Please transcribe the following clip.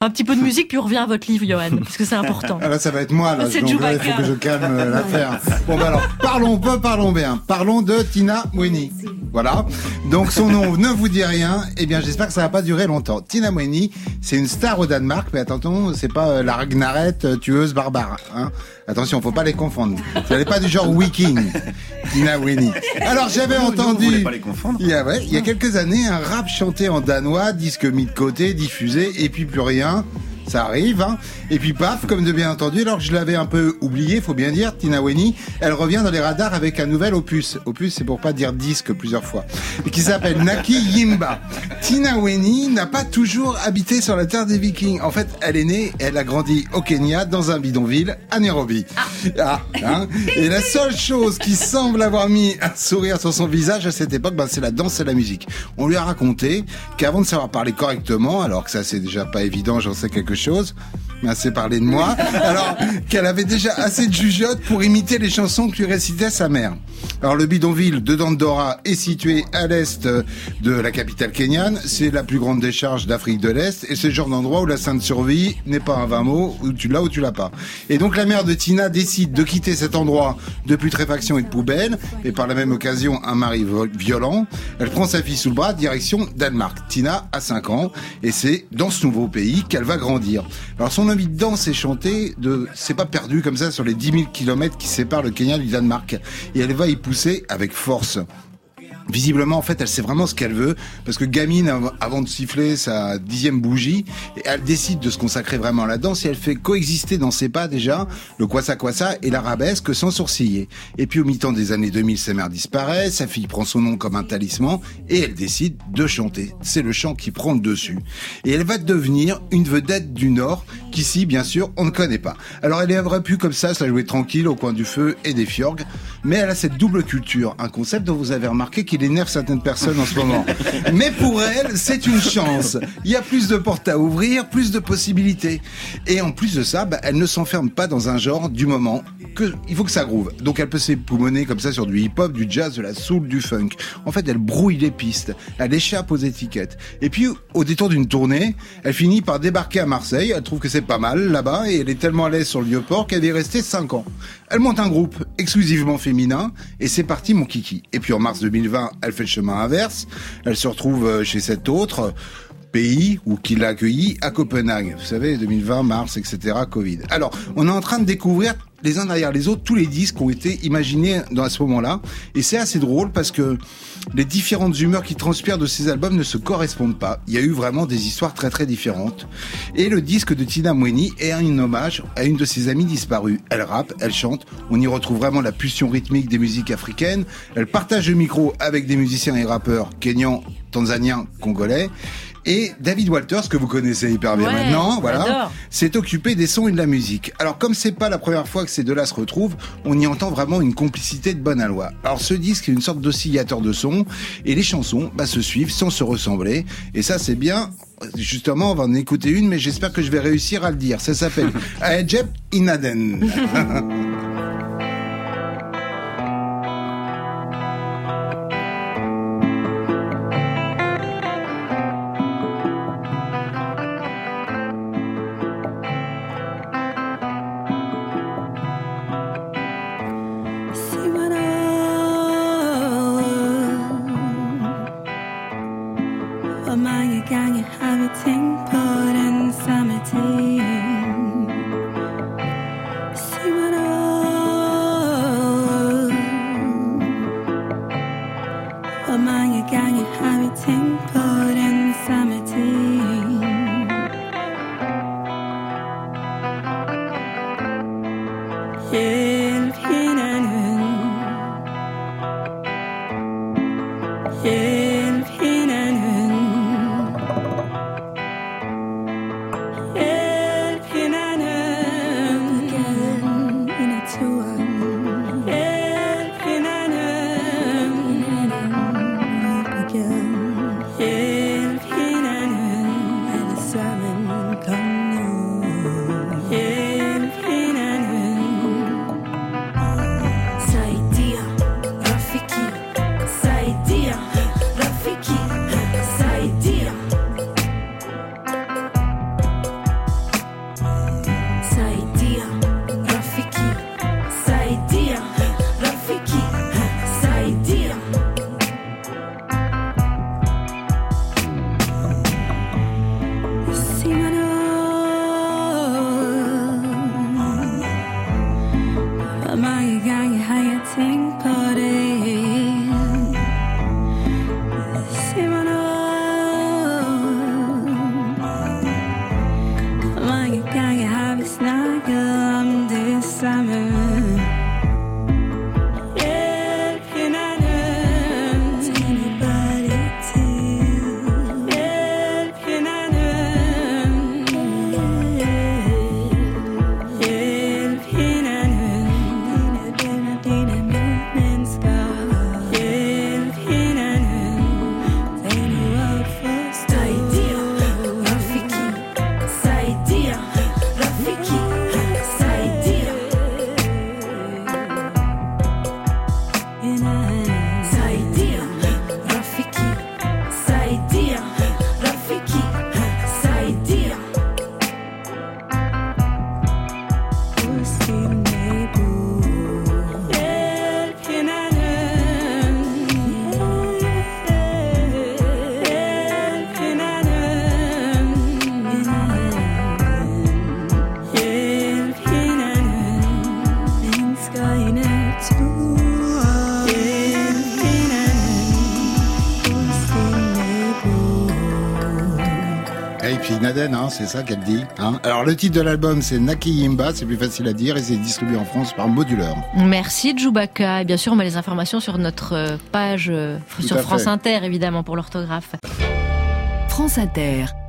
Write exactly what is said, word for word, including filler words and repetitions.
Un petit peu de musique, puis on revient à votre livre, Johan, parce que c'est important. Ah là, ça va être moi, là. C'est Donc là, il faut que je calme euh, l'affaire. Bon, bah alors, parlons peu, parlons bien. Parlons de Tina Mweni. Voilà. Donc, son nom ne vous dit rien. Eh bien, j'espère que ça va pas durer longtemps. Tina Mweni, c'est une star au Danemark, mais attention, c'est pas euh, la Ragnaret euh, tueuse barbare, hein. Attention, faut pas les confondre. Elle n'est pas du genre Viking, Tina Mweni. Alors, j'avais Nous, entendu. nous, vous voulez pas les confondre. Il y a, ouais, il y a quelques années, un rap chanté en danois, disque mis de côté, diffusé, et puis plus rien. Ça arrive, hein. Et puis paf, comme de bien entendu, alors que je l'avais un peu oublié, faut bien dire, Tina Mweni, elle revient dans les radars avec un nouvel opus. Opus, c'est pour pas dire disque plusieurs fois. Et qui s'appelle Naki Yimba. Tina Mweni n'a pas toujours habité sur la terre des Vikings. En fait, elle est née, elle a grandi au Kenya, dans un bidonville, à Nairobi. Ah, hein. Et la seule chose qui semble avoir mis un sourire sur son visage à cette époque, ben, c'est la danse et la musique. On lui a raconté qu'avant de savoir parler correctement, alors que ça c'est déjà pas évident, j'en sais quelque chose, chose, mais assez parlé de moi, alors qu'elle avait déjà assez de jugeote pour imiter les chansons que lui récitait sa mère. Alors le bidonville de Dandora est situé à l'est de la capitale kenyane, c'est la plus grande décharge d'Afrique de l'Est, et c'est le genre d'endroit où la sainte survie n'est pas un vingt mots, où tu l'as ou tu l'as pas. Et donc la mère de Tina décide de quitter cet endroit de putréfaction et de poubelle, et par la même occasion un mari violent. Elle prend sa fille sous le bras, direction Danemark. Tina a cinq ans, et c'est dans ce nouveau pays qu'elle va grandir. Alors son envie de danse et chanter, de, c'est pas perdu comme ça sur les dix mille kilomètres qui séparent le Kenya du Danemark. Et elle va y pousser avec force. Visiblement, en fait, elle sait vraiment ce qu'elle veut, parce que gamine, avant de siffler sa dixième bougie, elle décide de se consacrer vraiment à la danse et elle fait coexister dans ses pas déjà le kwassa kwassa et l'arabesque sans sourciller. Et puis au mi-temps des années deux mille, sa mère disparaît, sa fille prend son nom comme un talisman et elle décide de chanter. C'est le chant qui prend le dessus. Et elle va devenir une vedette du Nord qu'ici, bien sûr, on ne connaît pas. Alors elle aurait pu comme ça se la jouer tranquille au coin du feu et des fjords, mais elle a cette double culture, un concept dont vous avez remarqué qu'il énerve certaines personnes en ce moment. Mais pour elle, c'est une chance. Il y a plus de portes à ouvrir, plus de possibilités. Et en plus de ça, bah, elle ne s'enferme pas dans un genre du moment. Que, il faut que ça groove. Donc elle peut s'époumoner comme ça sur du hip-hop, du jazz, de la soul, du funk. En fait, elle brouille les pistes. Elle échappe aux étiquettes. Et puis, au détour d'une tournée, elle finit par débarquer à Marseille. Elle trouve que c'est pas mal là-bas et elle est tellement à l'aise sur le Vieux-Port qu'elle est restée cinq ans. Elle monte un groupe exclusivement féminin et c'est parti mon kiki. Et puis en mars deux mille vingt, elle fait le chemin inverse. Elle se retrouve chez cet autre pays ou qui l'a accueilli à Copenhague. Vous savez, deux mille vingt, mars, et cetera, Covid. Alors, on est en train de découvrir les uns derrière les autres tous les disques qui ont été imaginés dans ce moment-là. Et c'est assez drôle parce que les différentes humeurs qui transpirent de ces albums ne se correspondent pas. Il y a eu vraiment des histoires très très différentes. Et le disque de Tina Mweni est un hommage à une de ses amies disparues. Elle rappe, elle chante. On y retrouve vraiment la pulsion rythmique des musiques africaines. Elle partage le micro avec des musiciens et rappeurs kenyans, tanzaniens, congolais. Et David Walters, que vous connaissez hyper bien ouais, maintenant, voilà, j'adore. s'est occupé des sons et de la musique. Alors comme c'est pas la première fois que ces deux-là se retrouvent, on y entend vraiment une complicité de bonne aloi. Alors ce disque est une sorte d'oscillateur de son, et les chansons bah, se suivent sans se ressembler. Et ça c'est bien, justement on va en écouter une, mais j'espère que je vais réussir à le dire. Ça s'appelle Aejep Inaden. hein, c'est ça qu'elle dit. Hein. Alors le titre de l'album c'est Naki Yimba, c'est plus facile à dire et c'est distribué en France par Moduleur. Merci Djoubaka. Et bien sûr, on met les informations sur notre page, Tout sur à France fait. Inter évidemment pour l'orthographe. France Inter.